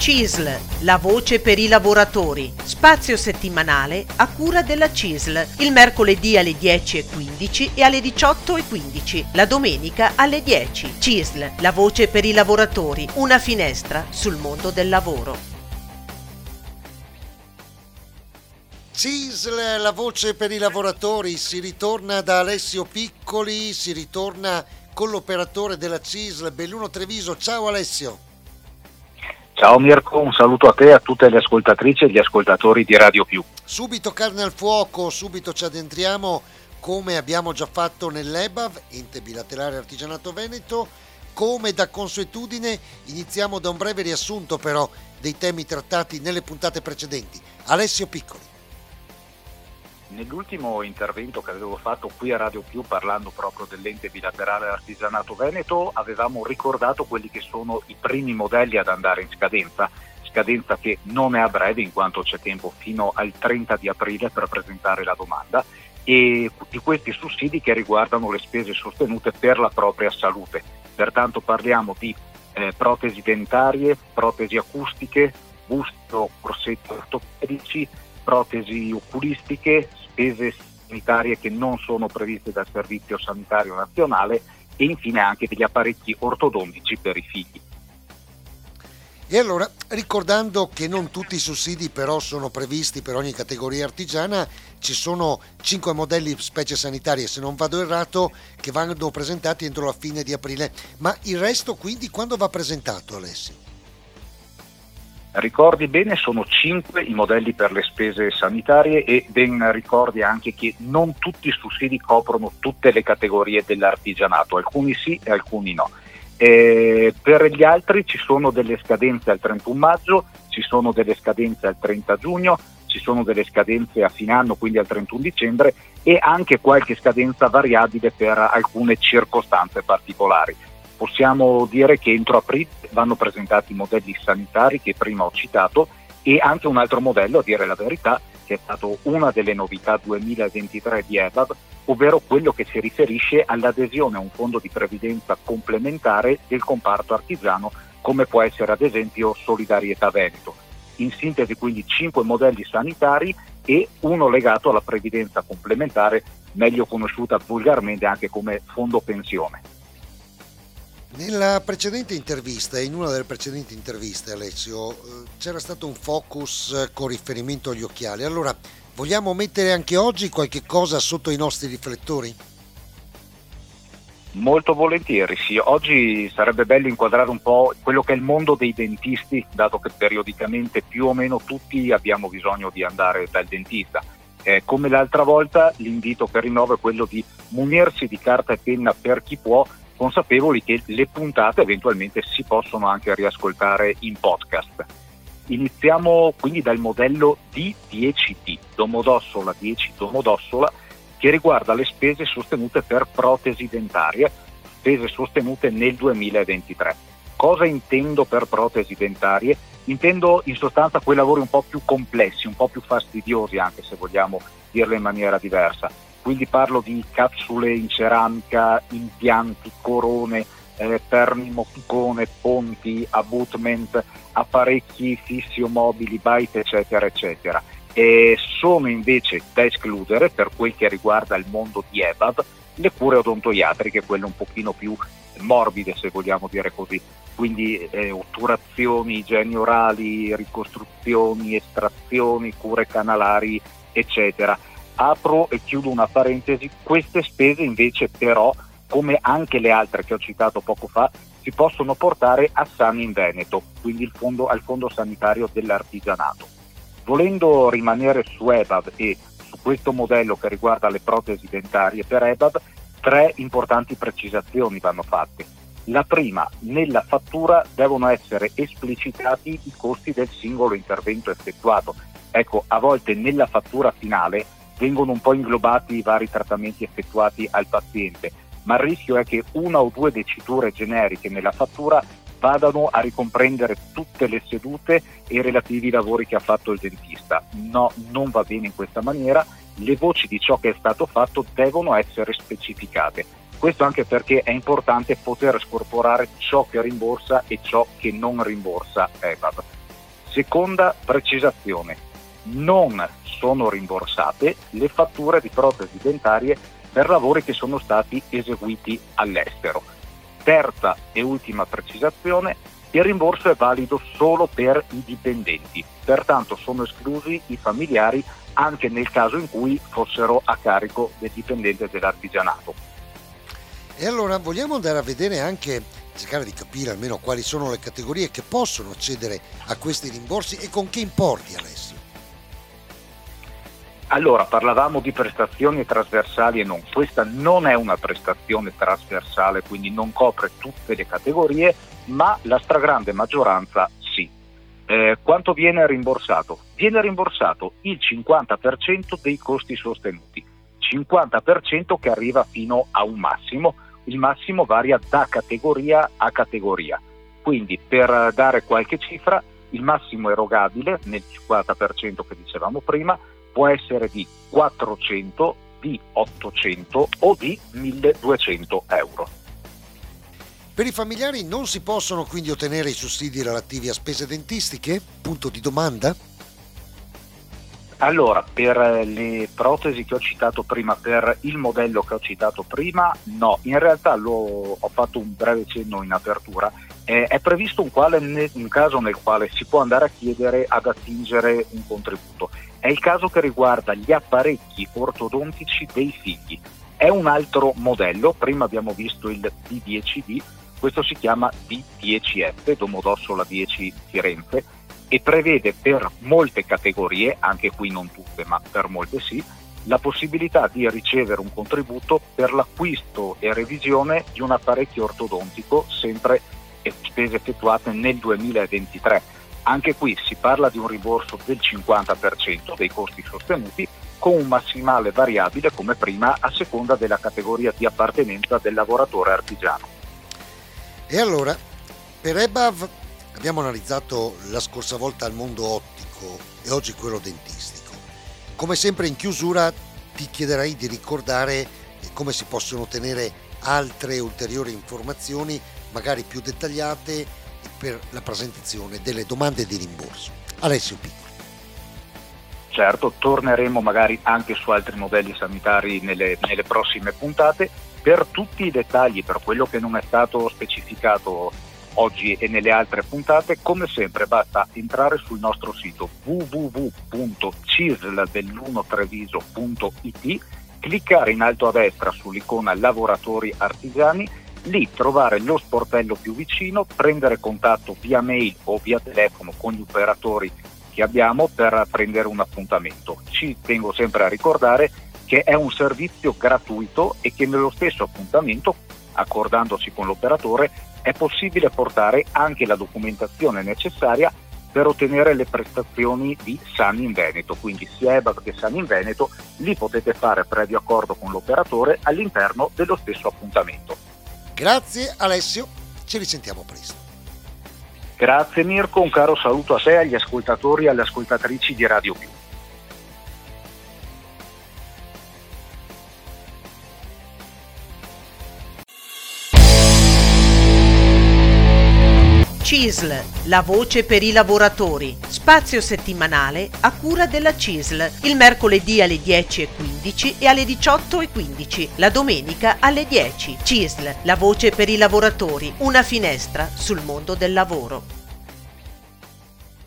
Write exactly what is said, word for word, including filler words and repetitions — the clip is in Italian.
C I S L, la voce per i lavoratori. Spazio settimanale a cura della C I S L, il mercoledì alle dieci e quindici e alle diciotto e quindici, la domenica alle dieci. C I S L, la voce per i lavoratori, una finestra sul mondo del lavoro. C I S L, la voce per i lavoratori, si ritorna da Alessio Piccoli, si ritorna con l'operatore della C I S L, Belluno Treviso. Ciao Alessio. Ciao Mirko, un saluto a te e a tutte le ascoltatrici e gli ascoltatori di Radio Più. Subito carne al fuoco, subito ci addentriamo come abbiamo già fatto nell'E B A V, Ente Bilaterale Artigianato Veneto. Come da consuetudine iniziamo da un breve riassunto però dei temi trattati nelle puntate precedenti. Alessio Piccoli. Nell'ultimo intervento che avevo fatto qui a Radio Più parlando proprio dell'Ente Bilaterale Artigianato Veneto avevamo ricordato quelli che sono i primi modelli ad andare in scadenza, scadenza che non è a breve in quanto c'è tempo fino al trenta di aprile per presentare la domanda, e di questi sussidi che riguardano le spese sostenute per la propria salute. Pertanto parliamo di eh, protesi dentarie, protesi acustiche, busto, corsetti ortopedici, protesi oculistiche, spese sanitarie che non sono previste dal Servizio Sanitario Nazionale e infine anche degli apparecchi ortodontici per i figli. E allora, ricordando che non tutti i sussidi però sono previsti per ogni categoria artigiana, ci sono cinque modelli specie sanitarie, se non vado errato, che vanno presentati entro la fine di aprile. Ma il resto quindi quando va presentato, Alessio? Ricordi bene, sono cinque i modelli per le spese sanitarie e ben ricordi anche che non tutti i sussidi coprono tutte le categorie dell'artigianato, alcuni sì e alcuni no. E per gli altri ci sono delle scadenze al trentuno maggio, ci sono delle scadenze al trenta giugno, ci sono delle scadenze a fine anno, quindi al trentuno dicembre, e anche qualche scadenza variabile per alcune circostanze particolari. Possiamo dire che entro aprile vanno presentati i modelli sanitari che prima ho citato e anche un altro modello, a dire la verità, che è stato una delle novità duemilaventitré di E B A V, ovvero quello che si riferisce all'adesione a un fondo di previdenza complementare del comparto artigiano, come può essere ad esempio Solidarietà Veneto. In sintesi quindi cinque modelli sanitari e uno legato alla previdenza complementare, meglio conosciuta volgarmente anche come fondo pensione. Nella precedente intervista, in una delle precedenti interviste, Alessio, c'era stato un focus con riferimento agli occhiali. Allora, vogliamo mettere anche oggi qualche cosa sotto i nostri riflettori? Molto volentieri, sì. Oggi sarebbe bello inquadrare un po' quello che è il mondo dei dentisti, dato che periodicamente più o meno tutti abbiamo bisogno di andare dal dentista. Eh, come l'altra volta, l'invito che rinnovo è quello di munirsi di carta e penna per chi può, consapevoli che le puntate eventualmente si possono anche riascoltare in podcast. Iniziamo quindi dal modello D dieci D, Domodossola dieci Domodossola, che riguarda le spese sostenute per protesi dentarie, spese sostenute nel duemilaventitré. Cosa intendo per protesi dentarie? Intendo in sostanza quei lavori un po' più complessi, un po' più fastidiosi, anche se vogliamo dirlo in maniera diversa. Quindi parlo di capsule in ceramica, impianti, corone, eh, termimoficone, ponti, abutment, apparecchi fissi o mobili, bite, eccetera, eccetera. E sono invece da escludere, per quel che riguarda il mondo di E B A V, le cure odontoiatriche, quelle un pochino più morbide, se vogliamo dire così. Quindi eh, otturazioni, igieni orali, ricostruzioni, estrazioni, cure canalari, eccetera. Apro e chiudo una parentesi, queste spese invece però, come anche le altre che ho citato poco fa, si possono portare a Sani in Veneto, quindi il fondo, al Fondo Sanitario dell'Artigianato. Volendo rimanere su E B A V e su questo modello che riguarda le protesi dentarie per E B A V, tre importanti precisazioni vanno fatte. La prima, nella fattura devono essere esplicitati i costi del singolo intervento effettuato. Ecco, a volte nella fattura finale vengono un po' inglobati i vari trattamenti effettuati al paziente, ma il rischio è che una o due diciture generiche nella fattura vadano a ricomprendere tutte le sedute e i relativi lavori che ha fatto il dentista. No, non va bene in questa maniera, le voci di ciò che è stato fatto devono essere specificate. Questo anche perché è importante poter scorporare ciò che rimborsa e ciò che non rimborsa E B A V. Seconda precisazione, non sono rimborsate le fatture di protesi dentarie per lavori che sono stati eseguiti all'estero. Terza e ultima precisazione, il rimborso è valido solo per i dipendenti, pertanto sono esclusi i familiari anche nel caso in cui fossero a carico del dipendente dell'artigianato. E allora vogliamo andare a vedere anche, cercare di capire almeno quali sono le categorie che possono accedere a questi rimborsi e con che importi, Alessio? Allora, parlavamo di prestazioni trasversali e non. Questa non è una prestazione trasversale, quindi non copre tutte le categorie, ma la stragrande maggioranza sì. Eh, quanto viene rimborsato? Viene rimborsato il cinquanta per cento dei costi sostenuti, cinquanta per cento che arriva fino a un massimo. Il massimo varia da categoria a categoria. Quindi, per dare qualche cifra, il massimo erogabile nel cinquanta per cento che dicevamo prima può essere di quattrocento, di ottocento o di milleduecento euro. Per i familiari non si possono quindi ottenere i sussidi relativi a spese dentistiche? Punto di domanda? Allora, per le protesi che ho citato prima, per il modello che ho citato prima, no, in realtà lo, ho fatto un breve cenno in apertura, eh, è previsto un, quale, un caso nel quale si può andare a chiedere ad attingere un contributo. È il caso che riguarda gli apparecchi ortodontici dei figli. È un altro modello, prima abbiamo visto il D dieci D, questo si chiama D dieci F, Domodossola dieci Firenze, e prevede per molte categorie, anche qui non tutte ma per molte sì, la possibilità di ricevere un contributo per l'acquisto e revisione di un apparecchio ortodontico, sempre spese effettuate nel duemilaventitré. Anche qui si parla di un rimborso del cinquanta per cento dei costi sostenuti, con un massimale variabile come prima a seconda della categoria di appartenenza del lavoratore artigiano. E allora, per E B A V abbiamo analizzato la scorsa volta il mondo ottico e oggi quello dentistico. Come sempre in chiusura ti chiederei di ricordare come si possono ottenere altre ulteriori informazioni, magari più dettagliate, per la presentazione delle domande di rimborso. Alessio Piccoli. Certo, torneremo magari anche su altri modelli sanitari nelle, nelle prossime puntate. Per tutti i dettagli, per quello che non è stato specificato oggi e nelle altre puntate, come sempre basta entrare sul nostro sito w w w punto cisl delluno treviso punto i t, cliccare in alto a destra sull'icona lavoratori artigiani, lì trovare lo sportello più vicino, prendere contatto via mail o via telefono con gli operatori che abbiamo per prendere un appuntamento. Ci tengo sempre a ricordare che è un servizio gratuito e che nello stesso appuntamento, accordandosi con l'operatore, è possibile portare anche la documentazione necessaria per ottenere le prestazioni di Sani in Veneto, quindi sia E B A V che Sani in Veneto li potete fare previo accordo con l'operatore all'interno dello stesso appuntamento. Grazie Alessio, ci risentiamo presto. Grazie Mirko, un caro saluto a te, agli ascoltatori e alle ascoltatrici di Radio Più. C I S L, la voce per i lavoratori. Spazio settimanale a cura della C I S L. Il mercoledì alle dieci e quindici e alle diciotto e quindici. La domenica alle dieci. C I S L, la voce per i lavoratori. Una finestra sul mondo del lavoro.